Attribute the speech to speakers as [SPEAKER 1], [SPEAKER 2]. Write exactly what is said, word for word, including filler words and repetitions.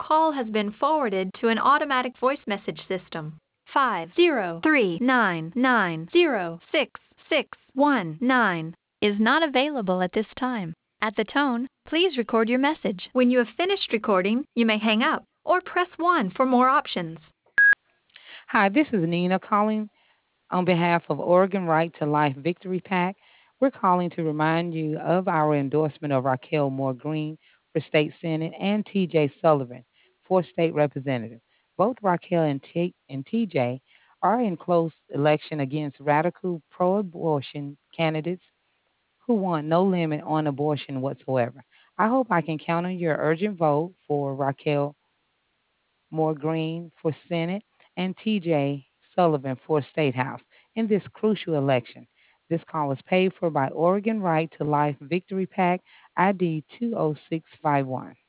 [SPEAKER 1] call has been forwarded to an automatic voice message system. Five zero three nine nine zero six six one nine is not available at this time. At the tone, please record your message. When you have finished recording, you may hang up or press one for more options.
[SPEAKER 2] Hi, this is Nina calling on behalf of Oregon Right to Life Victory PAC. We're calling to remind you of our endorsement of Raquel Moore Green for State Senate and T J Sullivan for State Representative. Both Raquel and, T- and T J are in close election against radical pro abortion candidates who want no limit on abortion whatsoever. I hope I can count on your urgent vote for Raquel Moore Green for Senate, and T J Sullivan for State House in this crucial election. This call was paid for by Oregon Right to Life Victory PAC, I D two oh six five one.